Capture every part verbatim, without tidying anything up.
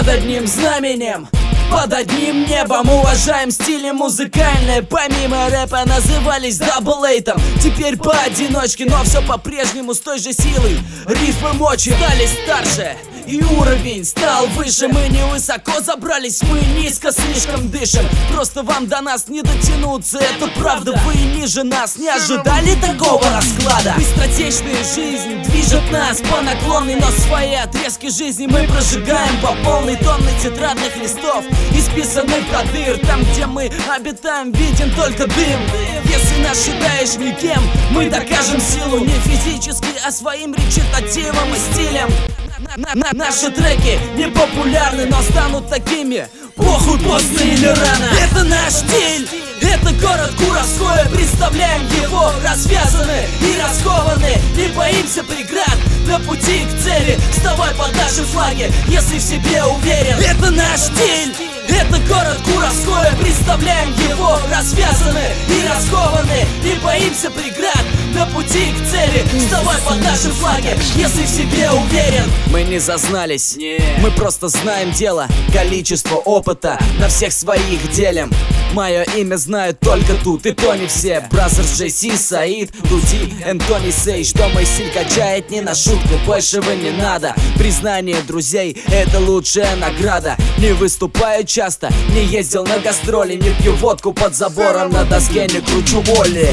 под одним знаменем, под одним небом. Уважаем стили музыкальные, помимо рэпа назывались даблэйтом. Теперь поодиночке, но все по-прежнему с той же силой. Рифмы мочи стали старше, и уровень стал выше. Мы не высоко забрались, мы низко слишком дышим. Просто вам до нас не дотянуться, это правда. Вы ниже нас не ожидали такого расклада. Быстротечная жизнь движет нас по наклонной, но свои отрезки жизни мы прожигаем по полной. Тонны тетрадных листов, исписанных до дыр. Там, где мы обитаем, виден только дым. Если нас считаешь никем, мы докажем силу. Не физически, а своим речитативом и стилем. На -на Наши треки не популярны, но станут такими. Похуй, поздно или рано. Это наш стиль, это город Куровское. Представляем его, развязаны и раскованы. Не боимся преград на пути к цели. Вставай под наши флаги, если в себе уверен. Это наш стиль, это город Куровское. Представляем его, развязаны и раскованы. Не боимся преград на пути к цели. Вставай под наши флаги, если в себе уверен. Мы не зазнались, мы просто знаем дело. Количество опыта на всех своих делим. Мое имя знают только тут, и то не все. Бразерс, Джей Си, Саид, Дуди, Энтони Сей. Что мой стиль качает не на шутку, большего не надо. Признание друзей — это лучшая награда. Не выступаю часто, не ездил на гастроли, не пью водку под забором, на доске не кручу воли.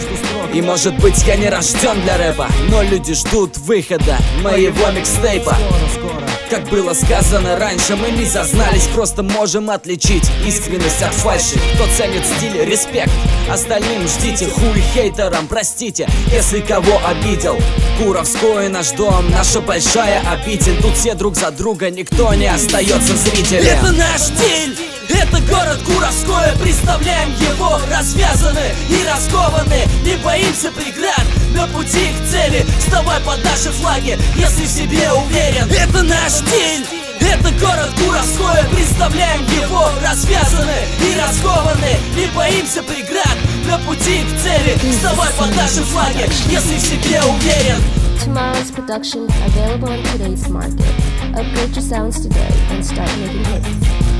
И может быть я не рожден для рэпа, но люди ждут выхода моего микстейпа. Как было сказано раньше, мы не зазнались, просто можем отличить искренность от фальши. Кто ценит стиль, респект, остальным ждите. Хуй хейтерам, простите, если кого обидел. Куровской наш дом, наша большая обитель. Тут все друг за друга, никто не остается зрителем. Это наш стиль, это город Куровское. Представляем его, развязаны и раскованы. Не боимся преград на пути к цели. Вставай под наши флаги, если в себе уверен. Это наш стиль, это город Куровское. Представляем его, развязаны и раскованы. Не боимся преград на пути к цели. Вставай под наши флаги, если в себе уверен. Tomorrow's production available in today's market. Upgrade your sounds today and start making hits.